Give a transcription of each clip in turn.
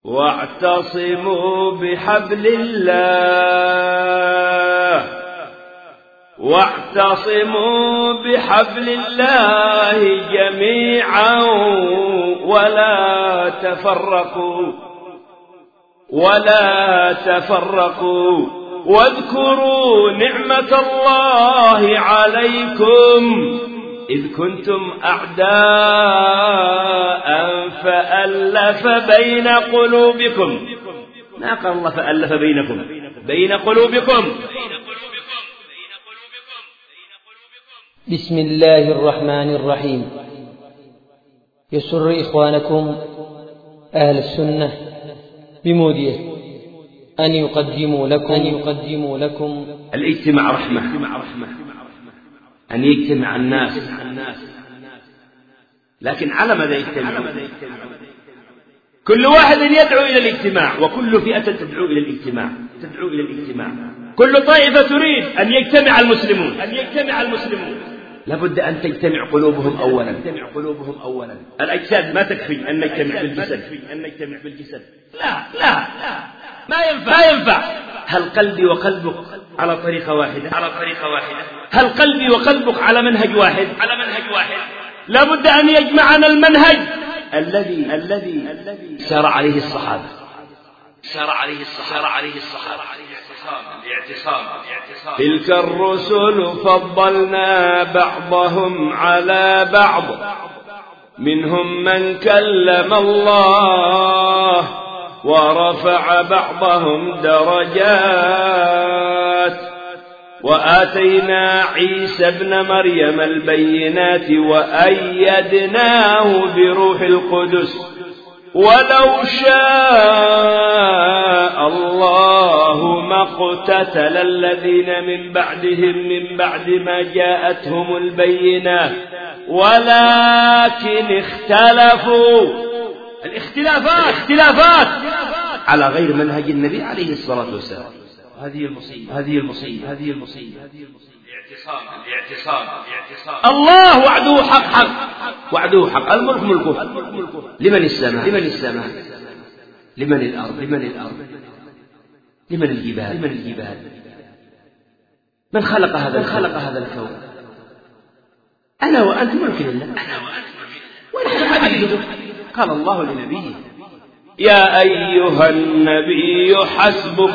واعتصموا بحبل الله واعتصموا بحبل الله جميعا ولا تفرقوا واذكروا نعمة الله عليكم إذ كنتم أعداء فألف بين قلوبكم. ما قال الله فألف بين قلوبكم. بسم الله الرحمن الرحيم. يسر إخوانكم أهل السنة بمودية أن يقدموا لكم الاجتماع رحمة، أن يجتمع الناس، لكن على ماذا يجتمعون؟ كل واحد يدعو إلى الاجتماع، وكل فئة تدعو إلى الاجتماع. كل طائفة تريد أن يجتمع المسلمون. لابد أن تجتمع قلوبهم أولا. الأجساد ما تكفي أن نجتمع بالجسد. لا ما ينفع. هل قلبي وقلبك على طريقة واحدة؟ هل قلبي وقلبك على منهج واحد؟ لابد أن يجمعنا المنهج الذي سار عليه الصحابة. الاعتصام. تلك الرسل فضلنا بعضهم على بعض، منهم من كلم الله ورفع بعضهم درجات، وآتينا عيسى ابن مريم البينات وأيدناه بروح القدس، ولو شاء الله ما اقتتل الذين من بعدهم من بعد ما جاءتهم البينات ولكن اختلفوا. الاختلافات على غير منهج النبي عليه الصلاة والسلام. هذه المصيبة. الاعتصام. الله وعده حق، الملك ملكه. لمن السماء؟ لمن الأرض؟ لمن الجبال؟ من خلق هذا الكون؟ أنا وأنت ملك لله، ونحن عبيده. قال الله لنبيه: يا أيها النبي حسبك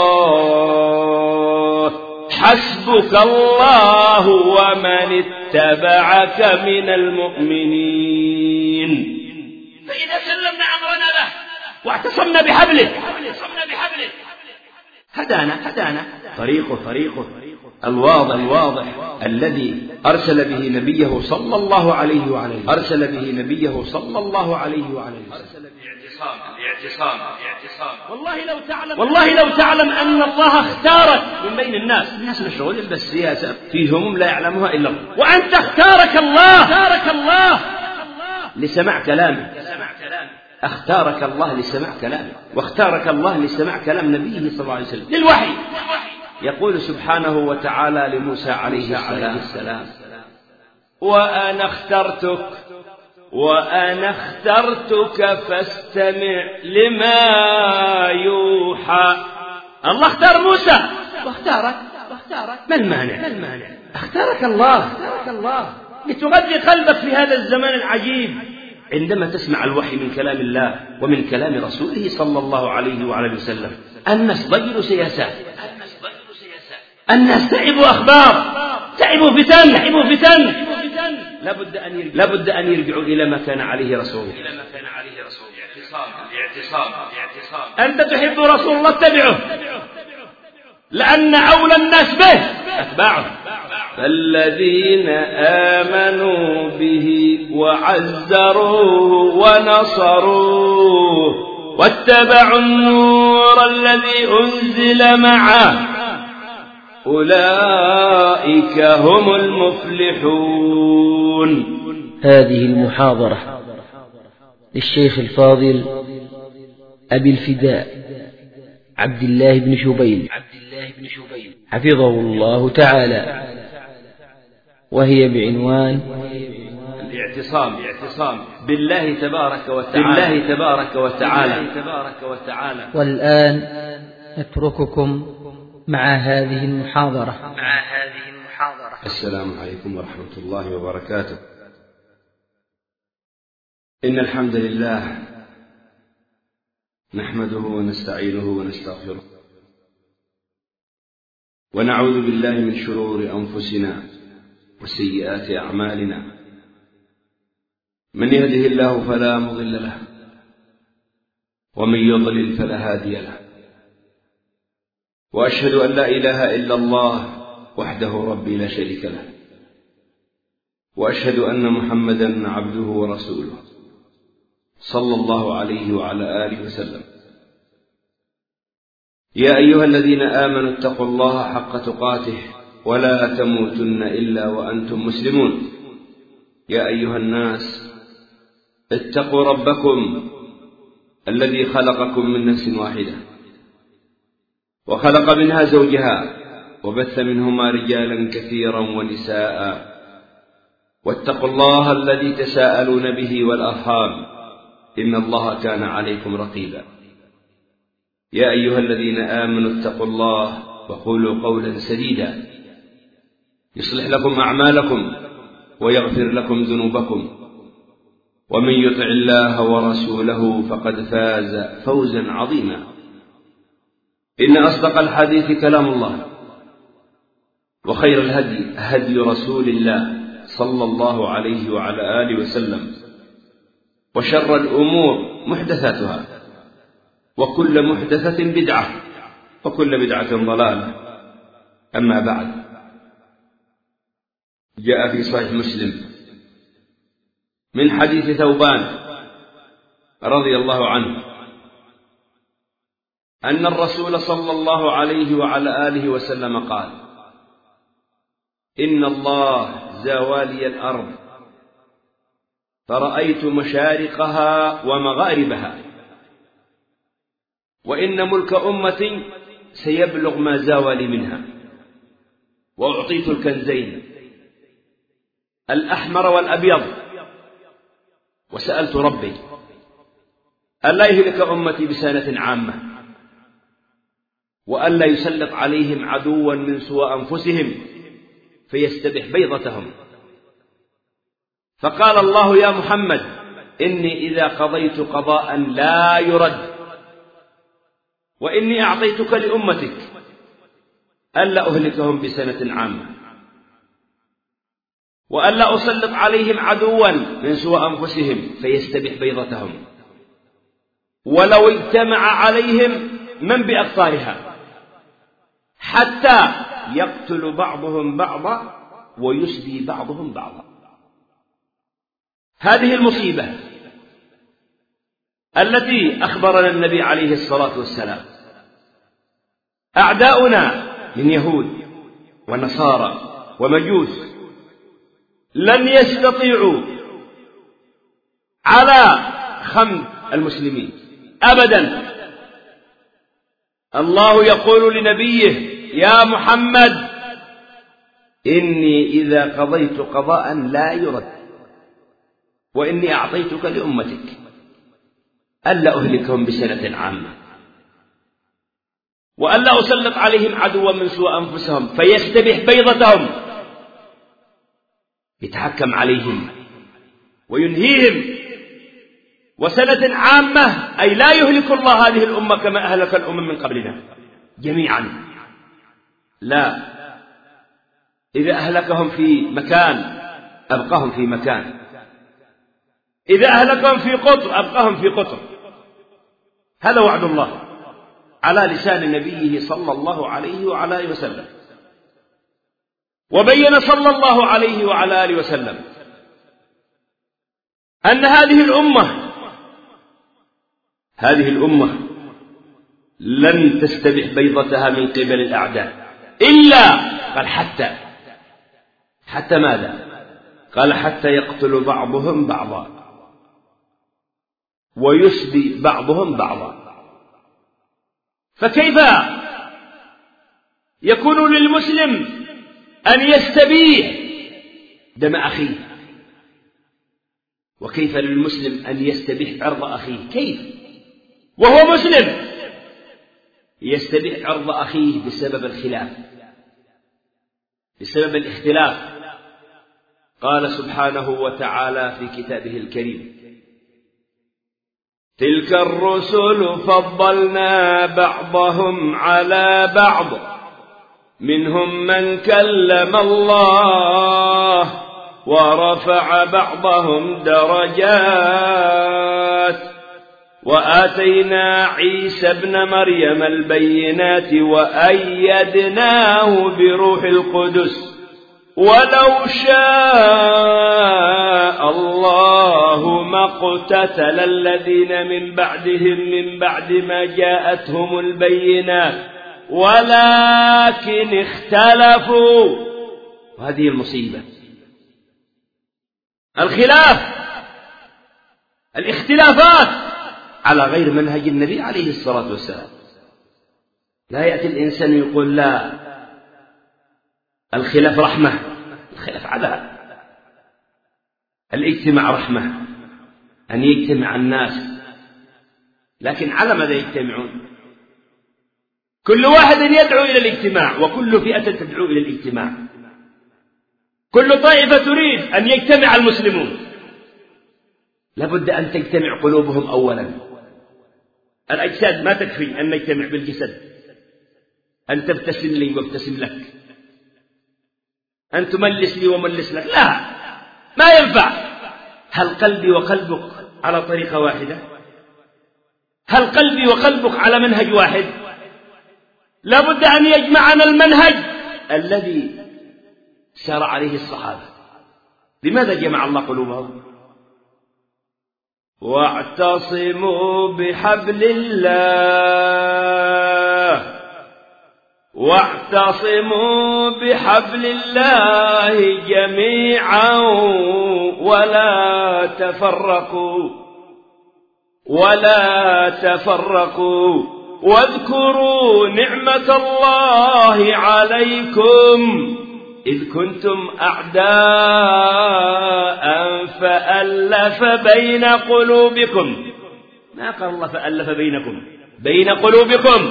الله ومن اتبعك من المؤمنين. فإذا سلمنا أمرنا له واعتصمنا بحبله هدانا طريقه الواضح الذي أرسل به نبيه صلى الله عليه وعلى الاعتصام. والله لو تعلم أن الله اختارك من بين الناس مشغولين بالسياسة، في هموم لا يعلمها إلا الله، وأنت اختارك الله لسماع كلامه. اختارك الله لسماع كلامه، واختارك الله لسماع كلام نبيه صلى الله عليه وسلم للوحي. يقول سبحانه وتعالى لموسى عليه السلام: وأنا اخترتك فاستمع لما يوحى. الله اختار موسى واختارك. ما المانع؟ اختارك الله لتغذي قلبك في هذا الزمان العجيب، عندما تسمع الوحي من كلام الله ومن كلام رسوله صلى الله عليه وعلى وسلم. الناس ضجروا سياسات، الناس تعبوا أخبار، تعبوا فتن. لابد أن يرجعوا إلى ما كان عليه رسوله. الاعتصام. أنت تحب رسول الله، اتبعه، لأن أولى الناس به أتباعه. فالذين آمنوا به وعزروه ونصروه واتبعوا النور الذي أنزل معه أولئك هم المفلحون. هذه المحاضرة للشيخ الفاضل أبي الفداء عبد الله بن شبيل حفظه الله تعالى، وهي بعنوان اعتصام بالله تبارك وتعالى. والآن نترككم مع هذه المحاضرة. السلام عليكم ورحمة الله وبركاته. إن الحمد لله نحمده ونستعينه ونستغفره، ونعوذ بالله من شرور أنفسنا وسيئات أعمالنا. من يهده الله فلا مضل له، ومن يضلل فلا هادي له. وأشهد أن لا إله إلا الله وحده ربي لا شريك له، وأشهد أن محمدا عبده ورسوله صلى الله عليه وعلى آله وسلم. يا أيها الذين آمنوا اتقوا الله حق تقاته ولا تموتن إلا وأنتم مسلمون. يا أيها الناس اتقوا ربكم الذي خلقكم من نفس واحدة، وخلق منها زوجها، وبث منهما رجالا كثيرا ونساء. واتقوا الله الذي تساءلون به والأرحام، إن الله كان عليكم رقيبا. يا أيها الذين آمنوا اتقوا الله وقولوا قولا سديدا يصلح لكم أعمالكم ويغفر لكم ذنوبكم، ومن يطع الله ورسوله فقد فاز فوزا عظيما. إن أصدق الحديث كلام الله، وخير الهدي هدي رسول الله صلى الله عليه وعلى آله وسلم، وشر الأمور محدثاتها، وكل محدثة بدعة، وكل بدعة ضلالة. أما بعد، جاء في صحيح مسلم من حديث ثوبان رضي الله عنه أن الرسول صلى الله عليه وعلى آله وسلم قال: إن الله زوالي الأرض فرأيت مشارقها ومغاربها، وإن ملك أمتي سيبلغ ما زاولي منها، وأعطيت الكنزين الأحمر والأبيض، وسألت ربي ألا يهلك أمتي بسنة عامة، وألا يسلط عليهم عدوا من سوى أنفسهم فيستبح بيضتهم. فقال الله: يا محمد، إني إذا قضيت قضاء لا يرد، وإني أعطيتك لأمتك ألا أهلكهم بسنة عامة، وألا أسلط عليهم عدوا من سوى أنفسهم فيستبح بيضتهم، ولو اجتمع عليهم من بأقطارها حتى يقتل بعضهم بعضا ويسبي بعضهم بعضا. هذه المصيبة التي أخبرنا النبي عليه الصلاة والسلام. أعداؤنا من يهود ونصارى ومجوس لن يستطيعوا على خمد المسلمين أبدا. الله يقول لنبيه: يا محمد، إني إذا قضيت قضاء لا يرد، وإني أعطيتك لأمتك ألا أهلكهم بسنة عامة، وألا أسلط عليهم عدوا من سوى أنفسهم فيستبح بيضتهم، يتحكم عليهم وينهيهم. وسنة عامة أي لا يهلك الله هذه الأمة كما أهلك الأمم من قبلنا جميعا، لا. إذا أهلكهم في مكان أبقاهم في مكان، إذا أهلكهم في قطر أبقاهم في قطر. هذا وعد الله على لسان نبيه صلى الله عليه وعلى آله وسلم. وبين صلى الله عليه وعلى آله وسلم أن هذه الأمة لن تستبح بيضتها من قبل الأعداء إلا، قال حتى ماذا؟ قال حتى يقتل بعضهم بعضا ويسبي بعضهم بعضا. فكيف يكون للمسلم أن يستبيح دم أخيه وكيف للمسلم أن يستبيح عرض أخيه؟ كيف وهو مسلم يستبيح عرض أخيه بسبب الخلاف، بسبب الاختلاف؟ قال سبحانه وتعالى في كتابه الكريم: تلك الرسل فضلنا بعضهم على بعض منهم من كلم الله ورفع بعضهم درجات وآتينا عيسى ابن مريم البينات وأيدناه بروح القدس ولو شاء الله ما اقتتل الذين من بعدهم من بعد ما جاءتهم البينات ولكن اختلفوا. وهذه المصيبة، الخلاف، الاختلافات على غير منهج النبي عليه الصلاة والسلام. لا يأتي الإنسان يقول لا، الخلاف رحمة، الخلاف عذاب. الاجتماع رحمة، أن يجتمع الناس، لكن على ماذا يجتمعون؟ كل واحد يدعو إلى الاجتماع، وكل فئة تدعو إلى الاجتماع. كل طائفة تريد أن يجتمع المسلمون، لابد أن تجتمع قلوبهم أولا. الأجساد ما تكفي أن نجتمع بالجسد، أن تبتسم لي وابتسم لك، أن تملس لي وملس لك، لا، ما ينفع. هل قلبي وقلبك على طريقة واحدة؟ هل قلبي وقلبك على منهج واحد؟ لابد أن يجمعنا المنهج الذي سار عليه الصحابة. لماذا جمع الله قلوبهم؟ واعتصموا بحبل الله، واعتصموا بحبل الله جميعا ولا تفرقوا واذكروا نعمة الله عليكم إذ كنتم أعداء فألف بين قلوبكم. ما قال الله فألف بينكم، بين قلوبكم،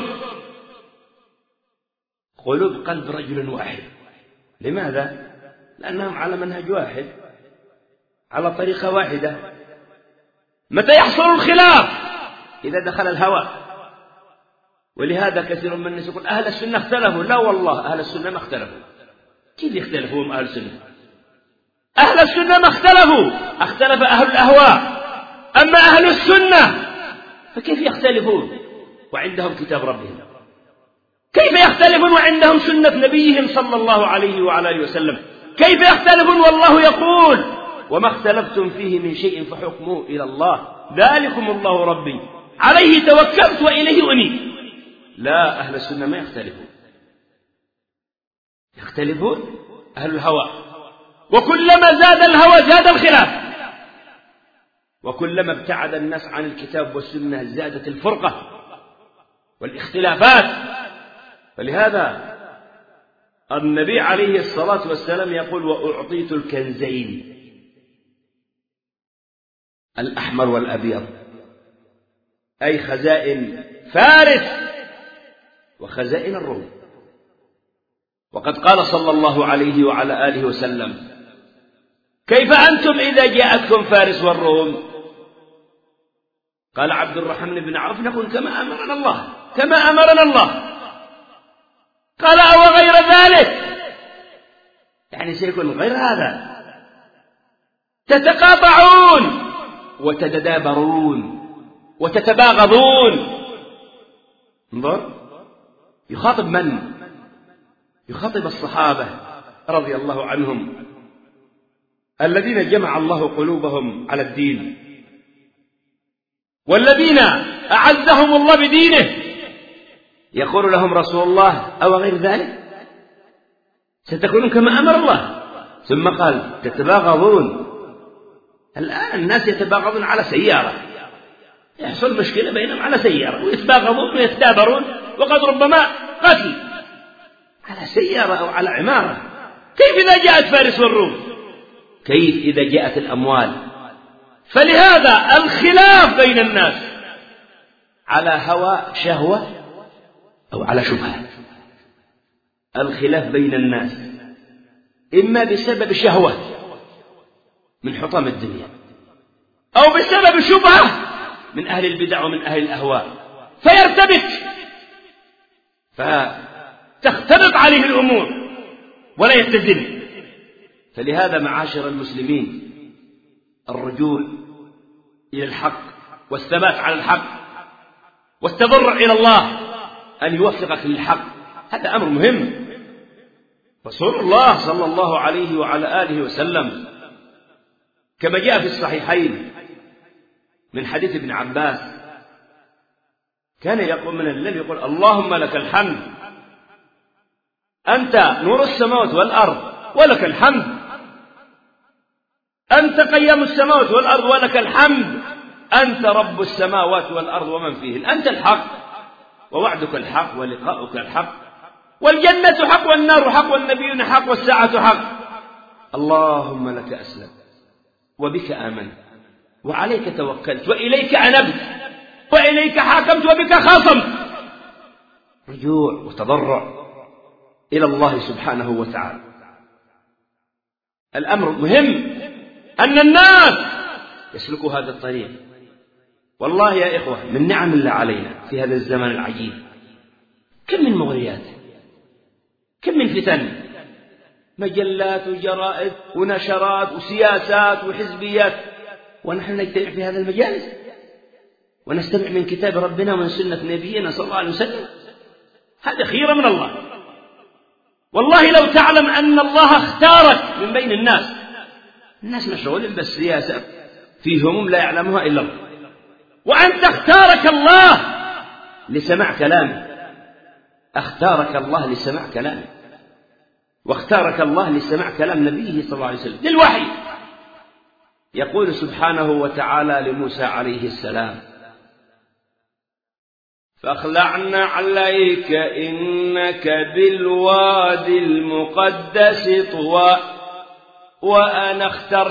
قلوب قلب رجل واحد. لماذا؟ لأنهم على منهج واحد، على طريقة واحدة. متى يحصل الخلاف؟ إذا دخل الهوى. ولهذا كثير من الناس يقول أهل السنة اختلفوا. لا والله، أهل السنة ما اختلفوا. كيف يختلفوا هم أهل السنة؟ أهل السنة ما اختلفوا، اختلف أهل الأهواء. أما أهل السنة فكيف يختلفون وعندهم كتاب ربهم؟ كيف يختلفون وعندهم سنة نبيهم صلى الله عليه وعلى آله وسلم؟ كيف يختلفون والله يقول وما اختلفتم فيه من شيء فحكمه إلى الله ذلكم الله ربي عليه توكلت وإليه أنيب. لا، أهل السنة ما يختلفون، يختلفون أهل الهوى. وكلما زاد الهوى زاد الخلاف، وكلما ابتعد الناس عن الكتاب والسنة زادت الفرقة والاختلافات. فلهذا النبي عليه الصلاة والسلام يقول وأعطيت الكنزين الأحمر والأبيض، أي خزائن فارس وخزائن الروم. وقد قال صلى الله عليه وعلى آله وسلم كيف أنتم إذا جاءتكم فارس والروم؟ قال عبد الرحمن بن عوف نقول كما أمرنا الله، كما أمرنا الله. قال أو غير ذلك، يعني سيكون غير هذا. تتقاطعون وتتدابرون وتتباغضون. انظر، يخاطب من؟ يخاطب الصحابة رضي الله عنهم الذين جمع الله قلوبهم على الدين، والذين أعزهم الله بدينه. يقول لهم رسول الله أو غير ذلك ستكونون كما أمر الله. ثم قال تتباغضون. الآن الناس يتباغضون على سيارة، يحصل مشكلة بينهم على سيارة ويتباغضون ويتدابرون، وقد ربما قتل على سيارة أو على عمارة. كيف إذا جاءت فارس والروم؟ كيف إذا جاءت الأموال؟ فلهذا الخلاف بين الناس على هوى شهوة أو على شبهة. الخلاف بين الناس إما بسبب شهوة من حطام الدنيا، أو بسبب شبهة من أهل البدع ومن أهل الأهواء، فيرتبك، فتختلط عليه الأمور ولا يتزن. فلهذا معاشر المسلمين الرجوع إلى الحق والثبات على الحق والتضرع إلى الله أن يوفقك للحق، هذا أمر مهم. رسول الله صلى الله عليه وعلى آله وسلم كما جاء في الصحيحين من حديث ابن عباس كان يقول من الليل يقول: اللهم لك الحمد أنت نور السماوات والأرض ولك الحمد، أنت قيام السماوات والأرض ولك الحمد، أنت رب السماوات والأرض ومن فيهن، أنت الحق ووعدك الحق ولقاؤك الحق، والجنة حق والنار حق والنبيون حق والساعة حق. اللهم لك أسلم وبك آمنت وعليك توكلت وإليك أنبت وإليك حاكمت وبك خاصمت. رجوع وتضرع إلى الله سبحانه وتعالى. الأمر مهم أن الناس يسلكوا هذا الطريق. والله يا إخوة من نعم الله علينا في هذا الزمن العجيب كم من مغريات، كم من فتن، مجلات وجرائد ونشرات وسياسات وحزبيات، ونحن نجتمع في هذا المجالس ونستمع من كتاب ربنا ومن سنة نبينا صلى الله عليه وسلم. هذا خيرة من الله. والله لو تعلم أن الله اختارك من بين الناس مشغولين بالسياسة في هموم لا يعلمها إلا الله، وأنت اختارك الله لسماع كلامه، اختارك الله لسماع كلامه، واختارك الله لسماع كلام نبيه صلى الله عليه وسلم للوحي. يقول سبحانه وتعالى لموسى عليه السلام: فاخلعنا عليك إنك بالوادي المقدس طوى وأنا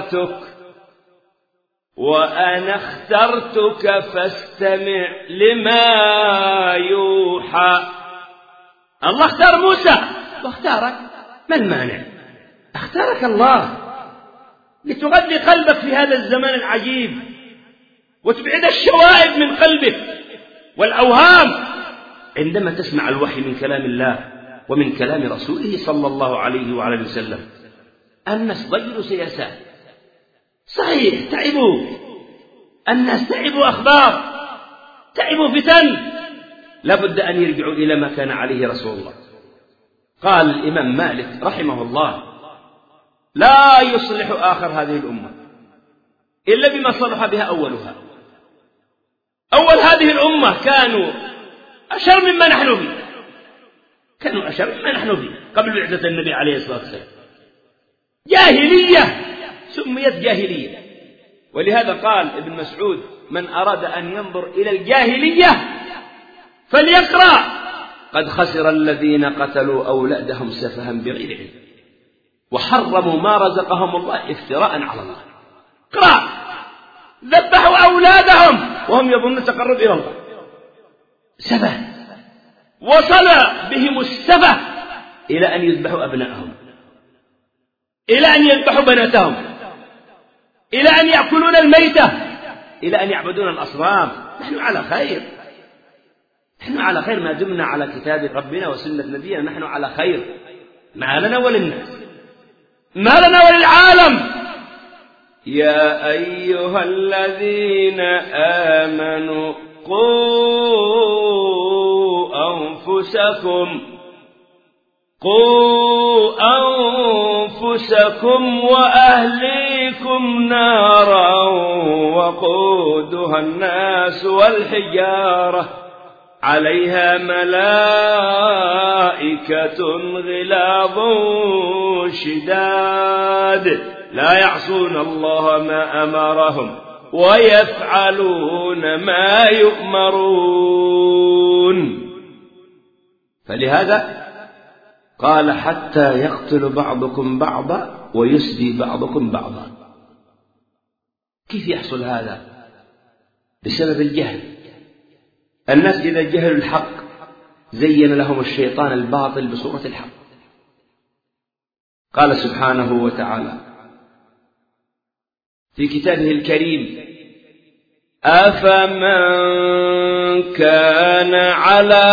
اخترتك فاستمع لما يوحى. الله اختار موسى واختارك، ما المانع؟ اختارك الله لتغذي قلبك في هذا الزمان العجيب وتبعد الشوائب من قلبك والأوهام عندما تسمع الوحي من كلام الله ومن كلام رسوله صلى الله عليه وعلى وسلم. الناس ضيروا سياسات، صحيح تعبوا الناس، تعبوا أخبار، تعبوا فتن، لابد أن يرجعوا إلى ما كان عليه رسول الله. قال الإمام مالك رحمه الله: لا يصلح آخر هذه الأمة إلا بما صلح بها أولها. أول هذه الأمة كانوا أشر مما نحن فيه، كانوا أشر مما نحن فيه قبل بعثة النبي عليه الصلاة والسلام. جاهلية سميت جاهلية. ولهذا قال ابن مسعود: من أراد أن ينظر إلى الجاهلية فليقرأ قد خسر الذين قتلوا أولادهم سفها بغير علم وحرموا ما رزقهم الله افتراء على الله. اقرأ: ذبحوا أولادهم وهم يظنون التقرب إلى الله، سفه، وصل بهم السفه إلى أن يذبحوا أبنائهم، إلى أن يذبحوا بناتهم، إلى أن يأكلون الميتة، إلى أن يعبدون الأصنام. نحن على خير، نحن على خير ما دمنا على كتاب ربنا وسنة نبينا، نحن على خير، ما لنا وللناس، ما لنا وللعالم. يا أيها الذين آمنوا قوا أنفسكم وأهليكم نارا وقودها الناس والحجارة عليها ملائكة غلاظ شداد لا يعصون الله ما أمرهم ويفعلون ما يؤمرون. فلهذا قال: حتى يقتل بعضكم بعضا ويسبي بعضكم بعضا. كيف يحصل هذا؟ بسبب الجهل. الناس إذا جهلوا الحق زين لهم الشيطان الباطل بصورة الحق. قال سبحانه وتعالى في كتابه الكريم: أفمن كان على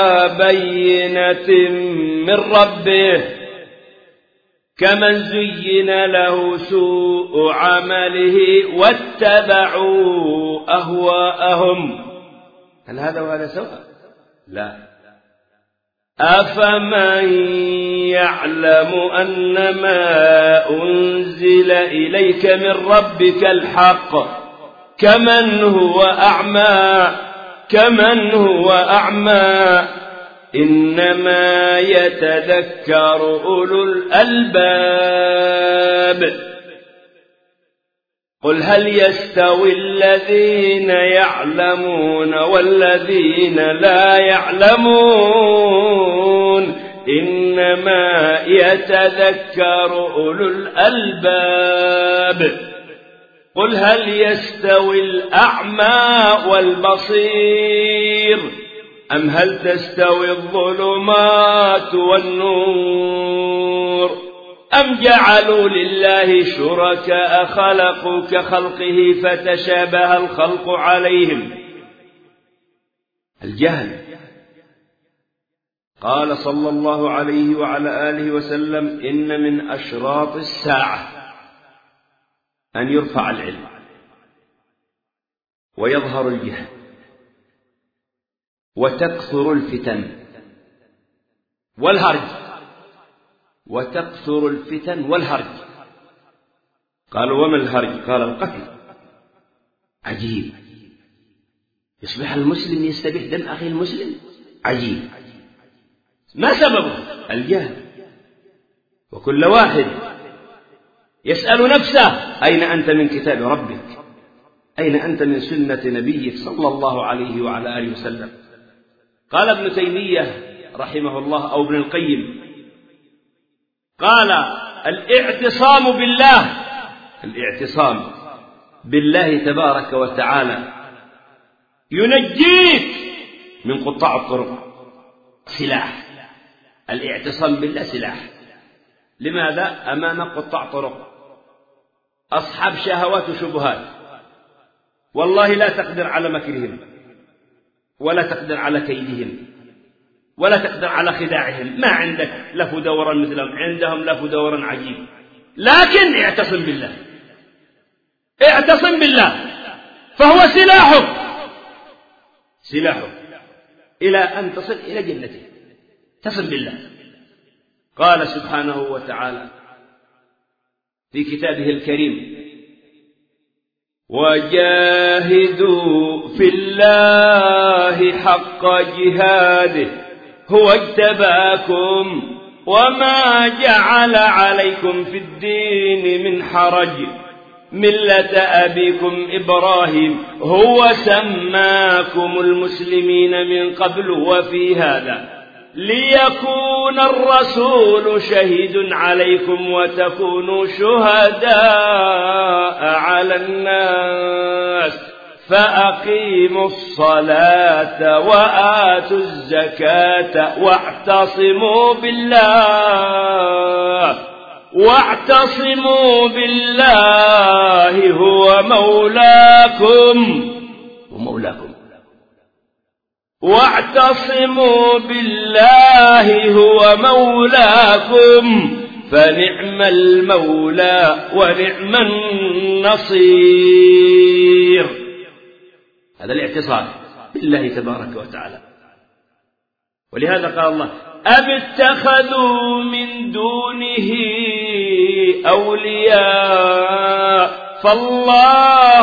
بينة من ربه كمن زين له سوء عمله واتبعوا أهواءهم. هل هذا وهذا سواء؟ لا. أفمن يعلم أنما أنزل إليك من ربك الحق كمن هو أعمى إنما يتذكر أولو الألباب. قل هل يستوي الذين يعلمون والذين لا يعلمون إنما يتذكر أولو الألباب. قل هل يستوي الأعمى والبصير أم هل تستوي الظلمات والنور أم جعلوا لله شركاء خلقوا كخلقه فتشابه الخلق عليهم. الجهل. قال صلى الله عليه وعلى آله وسلم: إن من أشراط الساعة أن يرفع العلم ويظهر الجهل وتكثر الفتن والهرج. قالوا: وما الهرج؟ قال: القتل. عجيب. يصبح المسلم يستبيح دم أخي المسلم. عجيب. ما سببه؟ الجهل. وكل واحد يسأل نفسه: أين أنت من كتاب ربك؟ أين أنت من سنة نبيك صلى الله عليه وعلى آله وسلم؟ قال ابن تيمية رحمه الله أو ابن القيم، قال: الاعتصام بالله تبارك وتعالى ينجيك من قطاع الطرق. سلاح. الاعتصام بالله سلاح. لماذا؟ أمام قطاع طرق أصحاب شهوات وشبهات، والله لا تقدر على مكرهم ولا تقدر على كيدهم ولا تقدر على خداعهم. ما عندك لف دورا مثلهم، عندهم لف دورا عجيب. لكن اعتصم بالله فهو سلاحك إلى أن تصل إلى جنته. اعتصم بالله. قال سبحانه وتعالى في كتابه الكريم: وجاهدوا في الله حق جهاده هو اجتباكم وما جعل عليكم في الدين من حرج ملة أبيكم إبراهيم هو سماكم المسلمين من قبل وفي هذا ليكون الرسول شهيد عليكم وتكونوا شهداء على الناس فأقيموا الصلاة وآتوا الزكاة واعتصموا بالله هو مولاكم واعتصموا بالله هو مولاكم فنعم المولى ونعم النصير. هذا الاعتصام بالله تبارك وتعالى. ولهذا قال الله: أم اتخذوا من دونه أولياء فالله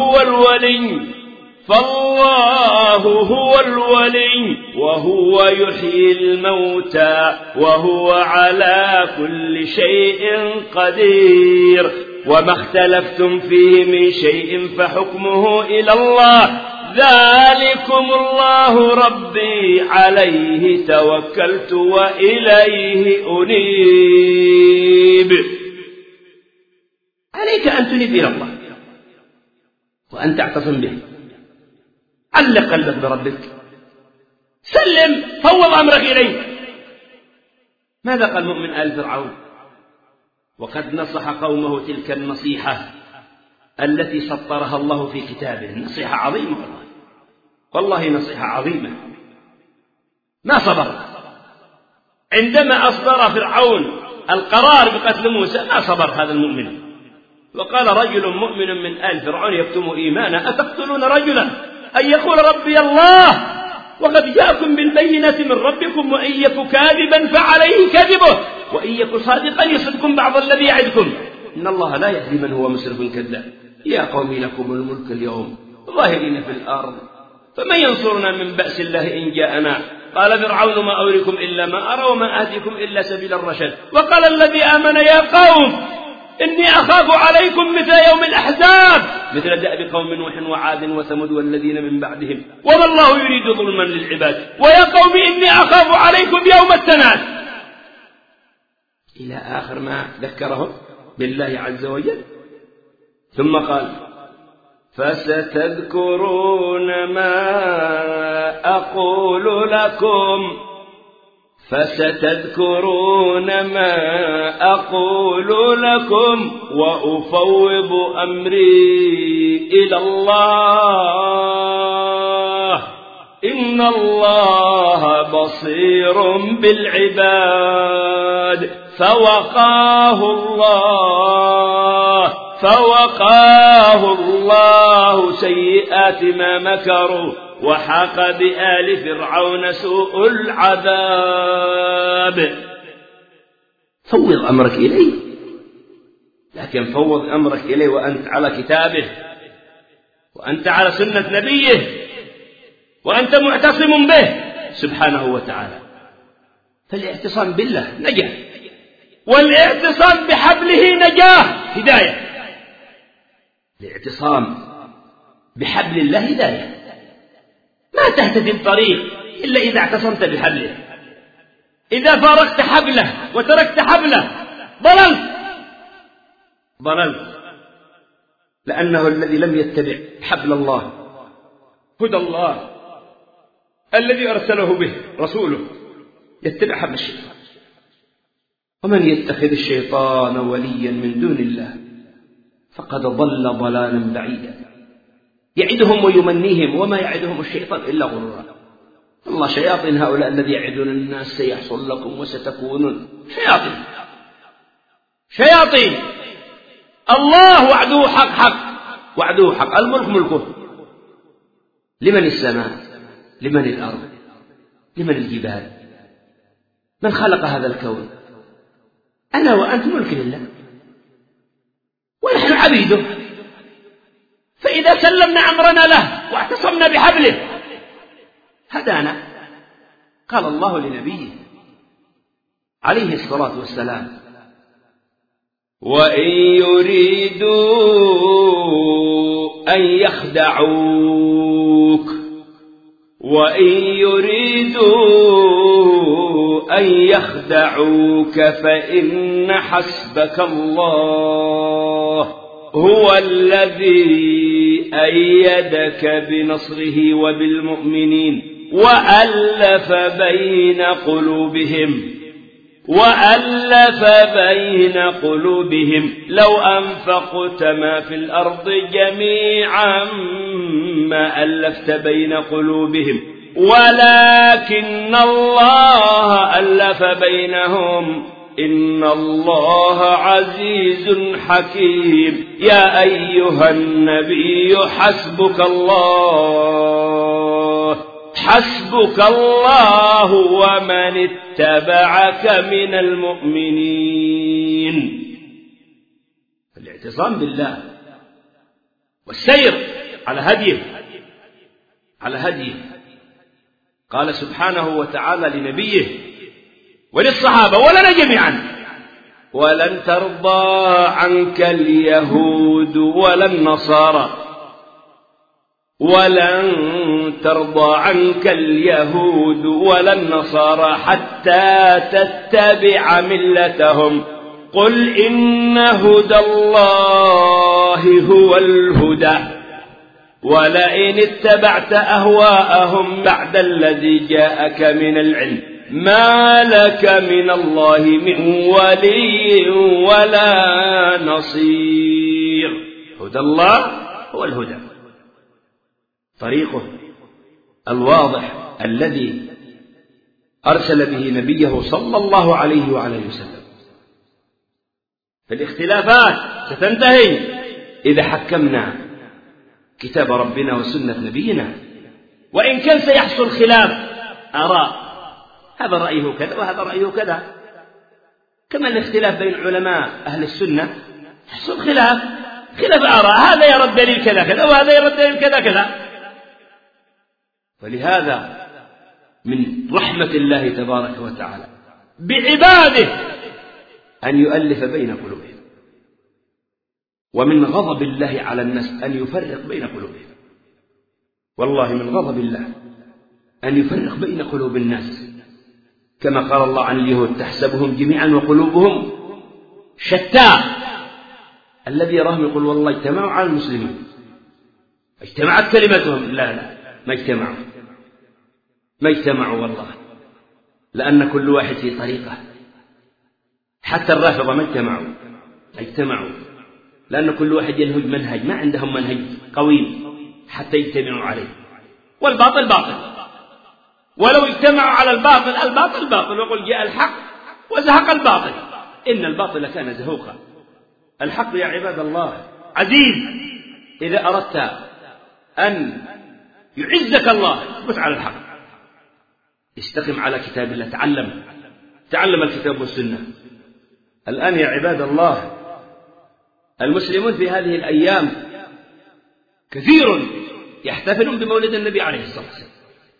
هو الولي وهو يحيي الموتى وهو على كل شيء قدير وما اختلفتم فيه من شيء فحكمه إلى الله ذلكم الله ربي عليه توكلت وإليه أنيب. عليك أن تنيب إلى الله وأنت اعتصم به، علق قلبك بربك، سلم، فوض أمرك إليه. ماذا قال مؤمن آل فرعون؟ وقد نصح قومه تلك النصيحة التي سطرها الله في كتابه. نصيحة عظيمة والله نصيحة عظيمة. ما صبر عندما أصدر فرعون القرار بقتل موسى، ما صبر هذا المؤمن، وقال رجل مؤمن من آل فرعون يكتم إيمانه أتقتلون رجلا أن يقول ربي الله وقد جاءكم بالبينة من ربكم وإن يك كاذبا فعليه كذبه وإن يك صادقا يصدكم بعض الذي يعدكم إن الله لا يهدي من هو مسرف كذاب. يا قوم لكم الملك اليوم ظاهرين في الأرض فمن ينصرنا من بأس الله إن جاءنا. قال فرعون ما أريكم إلا ما أرى وما آتيكم إلا سبيل الرشد. وقال الذي آمن يا قوم إني أخاف عليكم مثل يوم الأحزاب مثل دأب قوم نوح وعاد وثمود والذين من بعدهم وما الله يريد ظلما للعباد ويا قوم إني أخاف عليكم يوم التناد، إلى آخر ما ذكرهم بالله عز وجل. ثم قال فستذكرون ما أقول لكم وأفوض أمري إلى الله إن الله بصير بالعباد. فوقاه الله سيئات ما مكروا وحاق بآل فرعون سوء العذاب. فوض أمرك إليه، لكن فوض أمرك إليه وأنت على كتابه وأنت على سنة نبيه وأنت معتصم به سبحانه وتعالى. فالاعتصام بالله نجاة، والاعتصام بحبله نجاة هداية. الاعتصام بحبل الله هداية، ما تهتدي الطريق إلا إذا اعتصمت بحبله. إذا فارقت حبله وتركت حبله ضللت، لأنه الذي لم يتبع حبل الله هدى الله الذي أرسله به رسوله يتبع حبل الشيطان. ومن يتخذ الشيطان وليا من دون الله فقد ضل ضلالا بعيدا. يعدهم ويمنيهم وما يعدهم الشيطان إلا غرورا. الله شياطين هؤلاء الذي يعدون الناس سيحصل لكم وستكونون شياطين. الله وعده حق، الملك ملكه. لمن السماء؟ لمن الأرض؟ لمن الجبال؟ من خلق هذا الكون؟ أنا وأنت ملك لله ونحن عبيده. فإذا سلمنا أمرنا له واعتصمنا بحبله هدانا. قال الله لنبيه عليه الصلاة والسلام وإن يريدوا أن يخدعوك فإن حسبك الله هو الذي أيدك بنصره وبالمؤمنين وألف بين قلوبهم لو أنفقت ما في الأرض جميعا ما ألفت بين قلوبهم ولكن الله ألف بينهم إن الله عزيز حكيم. يا أيها النبي حسبك الله ومن اتبعك من المؤمنين. الاعتصام بالله والسير على هديه. قال سبحانه وتعالى لنبيه وللصحابة ولنا جميعا ولن ترضى عنك اليهود ولا النصارى حتى تتبع ملتهم قل إن هدى الله هو الهدى ولئن اتبعت أهواءهم بعد الذي جاءك من العلم ما لك من الله من ولي ولا نصير. هدى الله هو الهدى، طريقه الواضح الذي أرسل به نبيه صلى الله عليه وعلى وسلم. فالاختلافات ستنتهي إذا حكمنا كتاب ربنا وسنة نبينا، وإن كان سيحصل خلاف آراء، هذا رأيه كذا وهذا رأيه كذا، كما الاختلاف بين علماء أهل السنة يحصل خلاف آراء، هذا يرى الدليل كذا كذا وهذا يرى الدليل كذا كذا. ولهذا من رحمة الله تبارك وتعالى بعباده أن يؤلف بين قلوبهم، ومن غضب الله على الناس أن يفرق بين قلوبهم. والله من غضب الله أن يفرق بين قلوب الناس، كما قال الله عن اليهود تحسبهم جميعا وقلوبهم شتى. الذي يراهم يقول والله اجتمعوا على المسلمين، اجتمعت كلمتهم، لا ما اجتمعوا والله، لأن كل واحد في طريقة. حتى الرافضة ما اجتمعوا لأن كل واحد ينهج منهج، ما عندهم منهج قويم حتى يجتمعوا عليه. والباطل باطل، ولو اجتمعوا على الباطل باطل، وقل جاء الحق وزهق الباطل إن الباطل كان زهوقا. الحق يا عباد الله عزيز، إذا أردت أن يعزك الله اثبت على الحق، استقم على كتاب الله، تعلم الكتاب والسنة. الآن يا عباد الله المسلمون في هذه الأيام كثير يحتفلون بمولد النبي عليه الصلاة والسلام.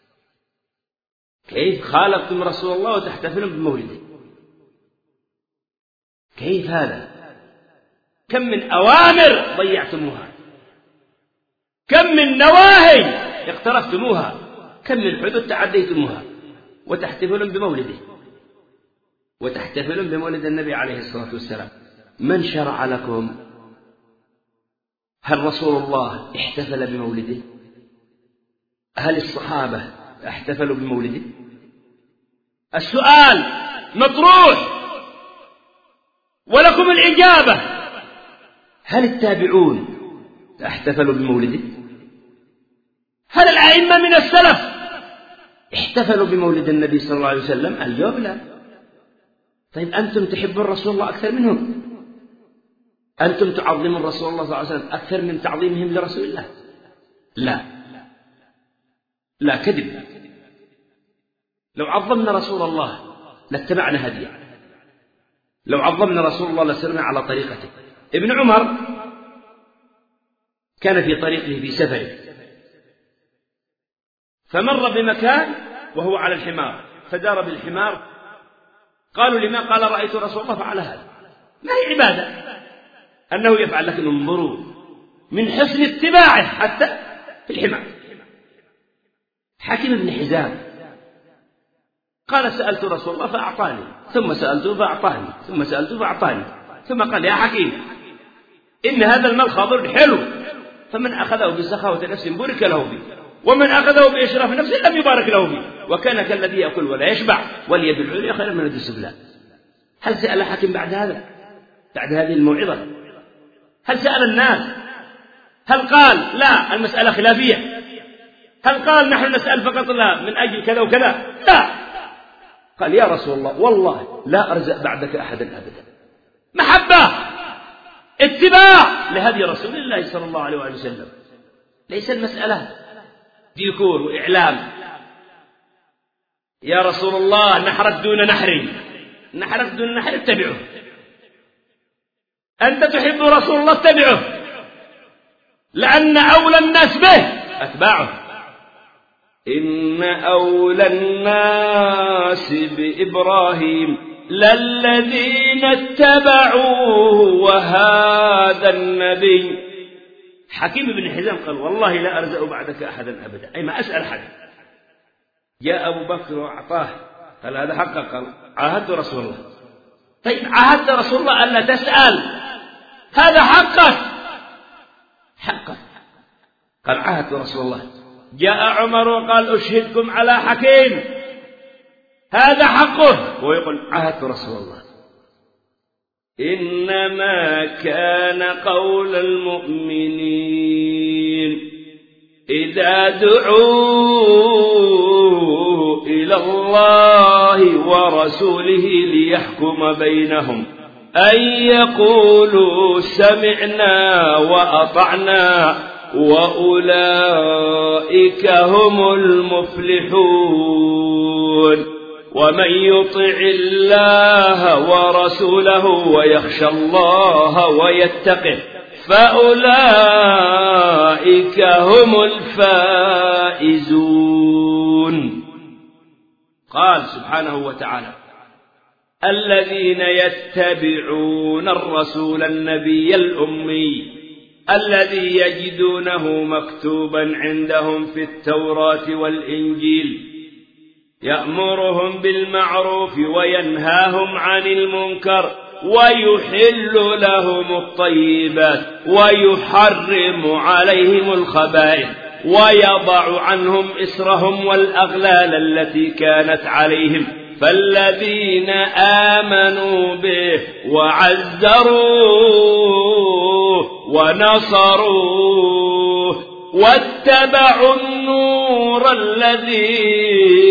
كيف خالفتم رسول الله وتحتفلون بمولده؟ كيف هذا؟ كم من أوامر ضيعتموها، كم من نواهي اقترفتموها، كم من حدود تعديتموها، وتحتفلون بمولده، وتحتفلون بمولد النبي عليه الصلاة والسلام. من شرع لكم؟ هل رسول الله احتفل بمولده؟ هل الصحابة احتفلوا بمولده؟ السؤال مطروح ولكم الإجابة. هل التابعون احتفلوا بمولده؟ هل الأئمة من السلف احتفلوا بمولد النبي صلى الله عليه وسلم؟ الجواب لا. طيب أنتم تحبون رسول الله أكثر منهم؟ أنتم تعظمون رسول الله صلى الله عليه وسلم أكثر من تعظيمهم لرسول الله؟ لا كذب. لو عظمنا رسول الله لاتبعنا هديه، لو عظمنا رسول الله لسرنا على طريقته. ابن عمر كان في طريقه في سفره، فمر بمكان وهو على الحمار، فدار بالحمار. قالوا لما؟ قال رأيت رسول الله فعل هذا. ما هي عبادة أنه يفعل، لكن انظروا من حسن اتباعه حتى في الحمار. حكيم بن حزام قال سألت رسول الله فأعطاني، ثم سألته فأعطاني، ثم سألته فأعطاني، ثم قال يا حكيم إن هذا المال خضر حلو، فمن أخذه بسخاوة نفس بورك له به، ومن أخذه بإشراف نفس لم يبارك له به، وكان كالذي يأكل ولا يشبع، واليد العليا خير من اليد السفلى. هل سأل حكيم بعد هذا؟ بعد هذه الموعظة هل سأل الناس؟ هل قال لا المسألة خلافية؟ هل قال نحن نسأل فقط لا من أجل كذا وكذا؟ لا، قال يا رسول الله والله لا أرزق بعدك أحدا أبدا. محبة، اتباع لهدي رسول الله صلى الله عليه وسلم. ليس المسألة ديكور وإعلام. يا رسول الله نحرك دون نحري، نحرك دون نحر اتبعه. أنت تحب رسول الله اتبعه، لأن أولى الناس به أتباعه. إن أولى الناس بإبراهيم للذين اتبعوه وهذا النبي. حكيم بن حزام قال والله لا أرزق بعدك أحدا أبدا، أي ما أسأل حد. جاء أبو بكر وأعطاه، قال هذا حقك، قال عاهدت رسول الله. طيب عاهدت رسول الله ألا تسأل، هذا حقك. قال عاهدت رسول الله. جاء عمر وقال أشهدكم على حكيم هذا حقه، ويقول عاهدت رسول الله. إنما كان قول المؤمنين إذا دعوا إلى الله ورسوله ليحكم بينهم أن يقولوا سمعنا وأطعنا وأولئك هم المفلحون. ومن يطع الله ورسوله ويخشى الله ويتقه فأولئك هم الفائزون. قال سبحانه وتعالى الذين يتبعون الرسول النبي الأمي الذي يجدونه مكتوبا عندهم في التوراة والإنجيل يأمرهم بالمعروف وينهاهم عن المنكر ويحل لهم الطيبات ويحرم عليهم الخبائث ويضع عنهم إسرهم والأغلال التي كانت عليهم. فالذين آمنوا به وعزروه ونصروه واتبعوا النور الذي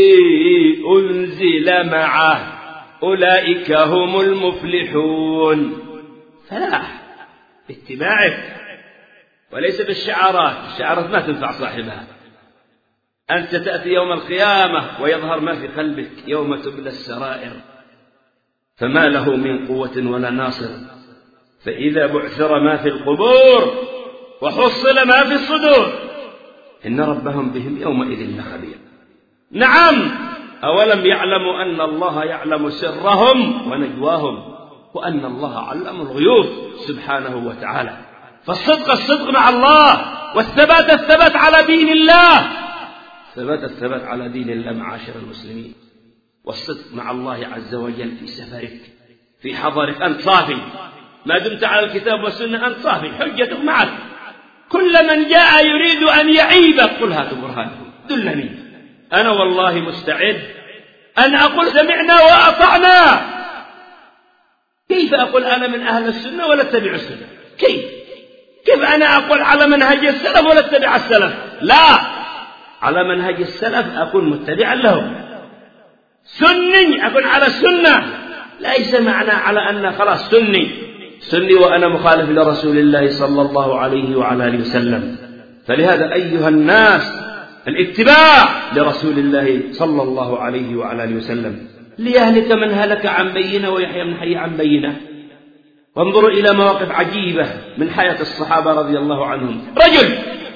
أنزل معه أولئك هم المفلحون. فلاح باتباعك وليس بالشعارات. الشعارات ما تنفع صاحبها. أنت تأتي يوم القيامة ويظهر ما في قلبك يوم تبلى السرائر، فما له من قوة ولا ناصر. فإذا بعثر ما في القبور وحصل ما في الصدور إن ربهم بهم يومئذ لخبير. نعم، أولم يعلموا أن الله يعلم سرهم ونجواهم وأن الله علم الغيوب سبحانه وتعالى. فالصدق الصدق مع الله، والثبات الثبات على دين الله، الثبات على دين الله معاشر المسلمين. والصدق مع الله عز وجل في سفرك في حضرك. أنت صافي ما دمت على الكتاب والسنة، أنت صافي حجتك معك. كل من جاء يريد أن يعيبك قل هاتوا برهانكم دلني. أنا والله مستعد أن أقول سمعنا وأطعنا. كيف أقول أنا من أهل السنة ولا اتبع السنة؟ كيف أنا أقول على منهج السلف ولا اتبع السلف؟ لا، على منهج السلف أكون متبعا له، سني أكون على السنة. ليس معنى على أن خلاص سني وأنا مخالف لرسول الله صلى الله عليه وعلى آله وسلم. فلهذا أيها الناس الاتباع لرسول الله صلى الله عليه وعلى آله وسلم ليهلك من هلك عن بينة ويحيى من حي عن بينة. وانظروا إلى مواقف عجيبة من حياة الصحابة رضي الله عنهم. رجل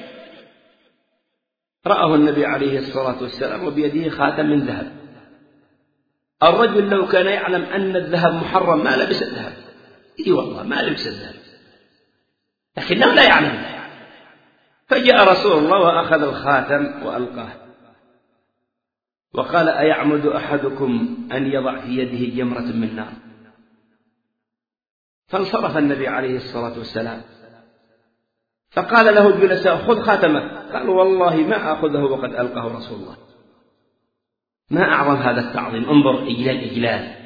رآه النبي عليه الصلاة والسلام وبيده خاتم من ذهب. الرجل لو كان يعلم أن الذهب محرم ما لبس الذهب. والله ما لبس الذهب، لكنه لا يعلم. فجاء رسول الله وأخذ الخاتم وألقاه وقال أيعمد أحدكم أن يضع في يده جمرة من نار؟ فانصرف النبي عليه الصلاة والسلام فقال له الجلساء خذ خاتمك. قال والله ما أخذه وقد ألقاه رسول الله. ما أعظم هذا التعظيم. انظر إجلال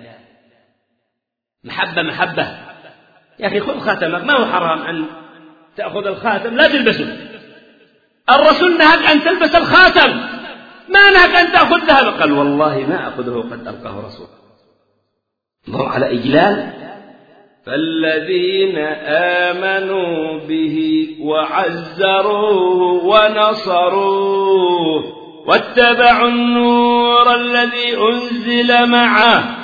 محبة. يا أخي خذ خاتمك، ما هو حرام أن تأخذ الخاتم لا تلبسه. الرسول نهك أن تلبس الخاتم، ما نهك أن تأخذ ذهب. قال والله ما أخذه وقد ألقاه رسول الله. انظر على إجلال. فالذين آمنوا به وعزروه ونصروه واتبعوا النور الذي أنزل معه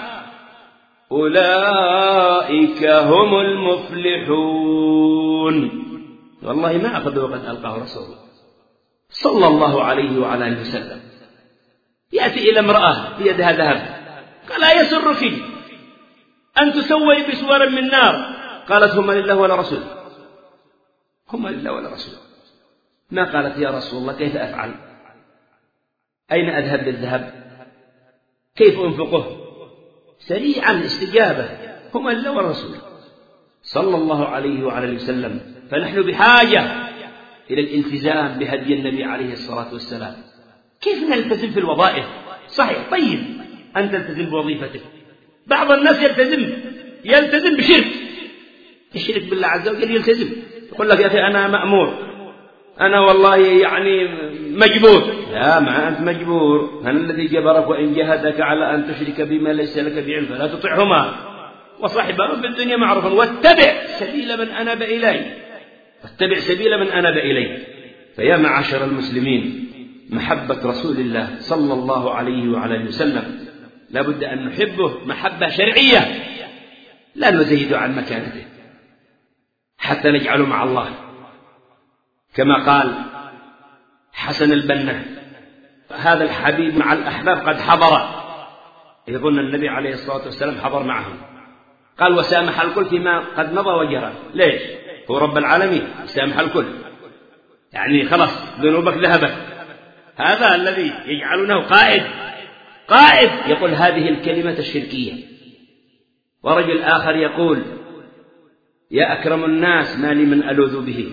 أولئك هم المفلحون. والله ما أخذ وقد ألقاه رسول الله صلى الله عليه وعلى آله وسلم. يأتي إلى امرأة بيدها ذهب قال أيسرك أن تسوي بسور من نار؟ قالت هما لله ولا رسول. هما لله ولا رسول. ما قالت يا رسول الله كيف أفعل؟ أين أذهب بالذهب؟ كيف أنفقه؟ سريعا استجابة. هما لله ولا رسول صلى الله عليه وعلى آله وسلم. فنحن بحاجة إلى الالتزام بهدي النبي عليه الصلاة والسلام. كيف نلتزم في الوظائف؟ صحيح، طيب أن تلتزم بوظيفتك. بعض الناس يلتزم بشرك، الشرك بالله عز وجل يلتزم، يقول لك يا أخي أنا مأمور، أنا والله يعني مجبور. لا، ما أنت مجبور، أنا الذي جبرك وإن جهدك على أن تشرك بما ليس لك بعلم فلا تطعهما وصاحبهما في الدنيا معروفا واتبع سبيل من أناب إلي، واتبع سبيل من أناب إلي. فيا معاشر المسلمين، محبة رسول الله صلى الله عليه وعلى اله وسلم لا بد أن نحبه محبة شرعية، لا نزيد عن مكانته حتى نجعله مع الله، كما قال حسن البنا: هذا الحبيب مع الأحباب قد حضر. يظن النبي عليه الصلاة والسلام حضر معهم، قال: وسامح الكل فيما قد مضى وجرى. ليش؟ هو رب العالمين، سامح الكل، يعني خلاص ذنوبك ذهبت. هذا الذي يجعلونه قائد يقول هذه الكلمة الشركية. ورجل آخر يقول: يا أكرم الناس ما لي من ألوذ به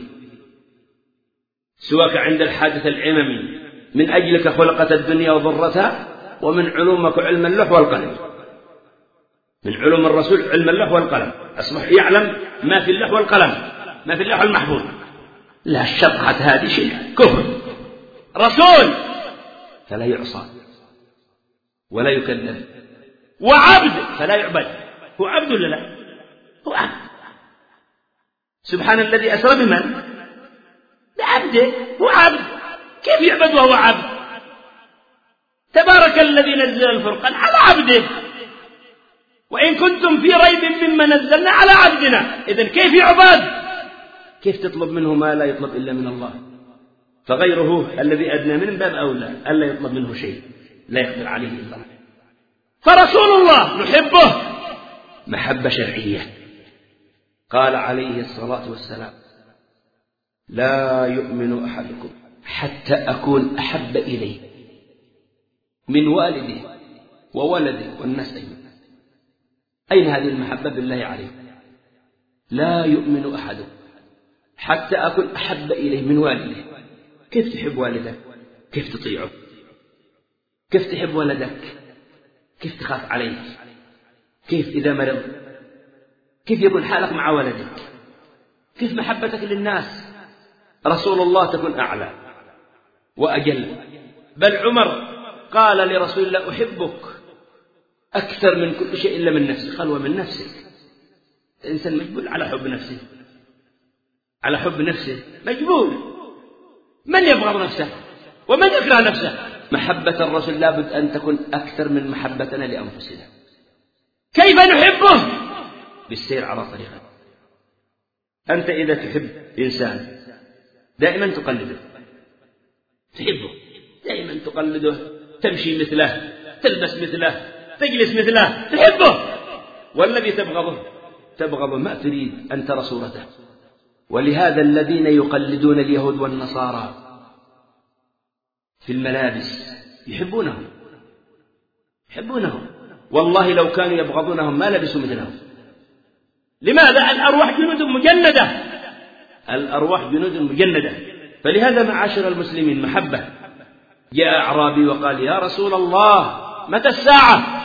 سواك عند الحادث العممي، من أجلك خلقت الدنيا وضرتها، ومن علومك علم اللوح والقلم. من علوم الرسول علم اللوح والقلم، أصبح يعلم ما في اللوح والقلم، ما في اللوح المحفوظ. لا، الشطحة هذه شيء كفر. رسول فلا يعصى ولا يكذب، وعبد فلا يعبد. هو عبد ولا لا؟ هو عبد. سبحان الذي أسرى بمن؟ بعبده. هو عبد، كيف يعبد وهو عبد؟ تبارك الذي نزل الفرقان على عبده، وإن كنتم في ريب مما نزلنا على عبدنا. إذن كيف يعبد؟ كيف تطلب منه ما لا يطلب إلا من الله؟ فغيره الذي أدنى من باب أولى ألا يطلب منه شيء لا يقدر عليه إلا الله. فرسول الله نحبه محبة شرعية. قال عليه الصلاة والسلام: لا يؤمن أحدكم حتى أكون أحب إليه من والده وولده والناس أجمعين. أين هذه المحبة بالله عليه؟ لا يؤمن أحدكم حتى أكون أحب إليه من والده. كيف تحب والدك؟ كيف تطيعه؟ كيف تحب ولدك؟ كيف تخاف عليه؟ كيف إذا مرض؟ كيف يكون حالك مع ولدك؟ كيف محبتك للناس؟ رسول الله تكون أعلى وأجل. بل عمر قال لرسول الله: أحبك أكثر من كل شيء إلا من نفسك. قال: ومن نفسك؟ الإنسان مجبول على حب نفسه، على حب نفسه مجبول. من يبغض نفسه ومن يكره نفسه؟ محبة الرسول لابد أن تكون أكثر من محبتنا لأنفسنا. كيف نحبه؟ بالسير على طريقه. أنت إذا تحب إنسان دائما تقلده، تحبه دائما تقلده، تمشي مثله، تلبس مثله، تجلس مثله، تحبه. والذي تبغضه ما تريد أن ترى صورته. ولهذا الذين يقلدون اليهود والنصارى في الملابس يحبونهم، والله لو كانوا يبغضونهم ما لبسوا مثلهم. لماذا؟ الأرواح جنود مجندة. فلهذا معاشر المسلمين محبة. جاء أعرابي وقال: يا رسول الله متى الساعة؟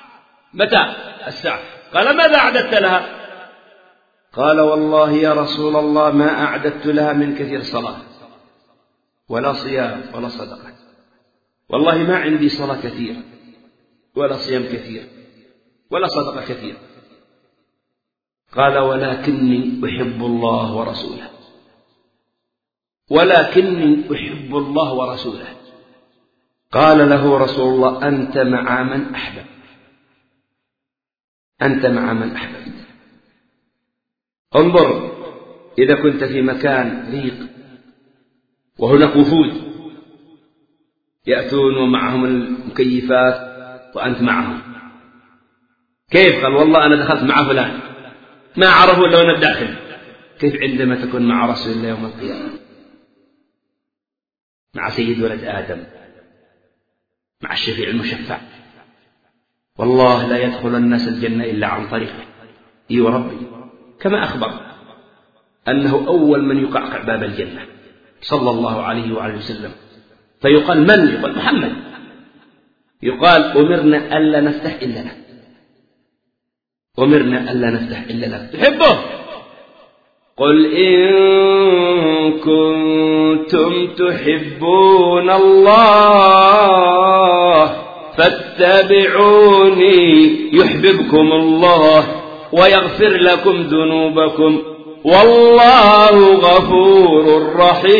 قال: ماذا أعددت لها؟ قال: والله يا رسول الله ما أعددت لها من كثير صلاة ولا صيام ولا صدقة. والله ما عندي صلاة كثير ولا صيام كثير ولا صدقة كثير. قال: ولكني أحب الله ورسوله. قال له رسول الله: أنت مع من أحببت. انظر، إذا كنت في مكان ضيق وهناك وفود يأتون ومعهم المكيفات وأنت معهم، كيف؟ قال: والله أنا دخلت مع فلان ما عرفوا إلا وأنا الداخل. كيف عندما تكون مع رسول الله يوم القيامة، مع سيد ولد آدم، مع الشفيع المشفع؟ والله لا يدخل الناس الجنة إلا عن طريقه. وربي كما أخبر أنه أول من يقعقع باب الجنة صلى الله عليه وعلى وسلم. فيقال من؟ يقال محمد. يقال أمرنا ألا نفتح إلا لك، أمرنا ألا نفتح إلا لك تحبه. قل إن كنتم تحبون الله فاتبعوني يحببكم الله ويغفر لكم ذنوبكم والله غفور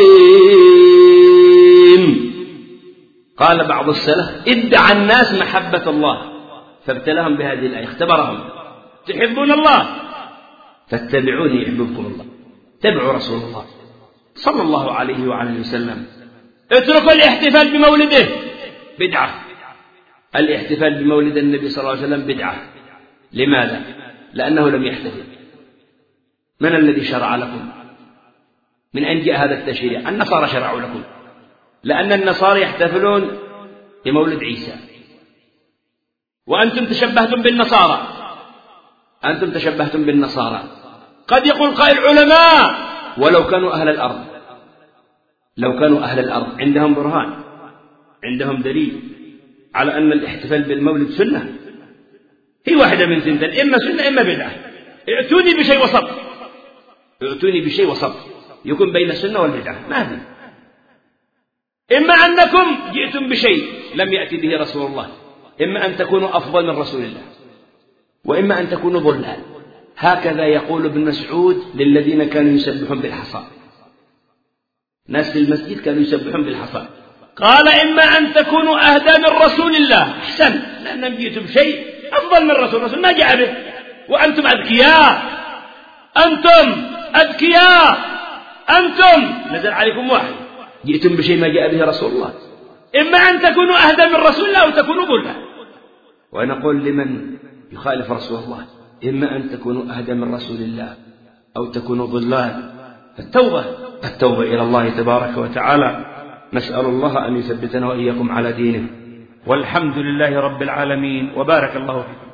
رحيم. قال بعض السلف ادعى الناس محبة الله فابتلاهم بهذه الآية، اختبرهم. تحبون الله فاتبعوني يحببكم الله، اتبعوا رسول الله صلى الله عليه وعلى وسلم. اتركوا الاحتفال بمولده، بدعة. الاحتفال بمولد النبي صلى الله عليه وسلم بدعة. لماذا؟ لأنه لم يحتفل. من الذي شرع لكم؟ من أين جاء هذا التشريع؟ النصارى شرعوا لكم، لأن النصارى يحتفلون بمولد عيسى، وأنتم تشبهتم بالنصارى، أنتم تشبهتم بالنصارى. قد يقول قائل علماء ولو كانوا أهل الأرض، لو كانوا أهل الأرض عندهم برهان، عندهم دليل على أن الاحتفال بالمولد سنة، هي واحدة من ثنتين، إما سنة إما بدعة. ائتوني بشيء وسط، ائتوني بشيء وسط يكون بين السنة والبدعة، ما في. إما أنكم جئتم بشيء لم يأتي به رسول الله، إما أن تكونوا أفضل من رسول الله، وإما أن تكونوا ضلال. هكذا يقول ابن مسعود للذين كانوا يسبحون بالحصى، ناس في المسجد كانوا يسبحون بالحصى، قال إما أن تكونوا أهدى من رسول الله، أحسن، لأنهم جئتم بشيء أفضل من رسول ما جاء به، وأنتم أذكياء، أنتم أذكياء، أنتم نزل عليكم واحد، جئتم بشيء ما جاء به رسول الله. إما أن تكونوا أهدى من رسول الله أو تكونوا ضلال. ونقول لمن يخالف رسول الله إما أن تكونوا أهدى من رسول الله أو تكونوا ضلال. التوبة إلى الله تبارك وتعالى. نسأل الله أن يثبتنا وإياكم على دينه، والحمد لله رب العالمين، وبارك الله فيكم.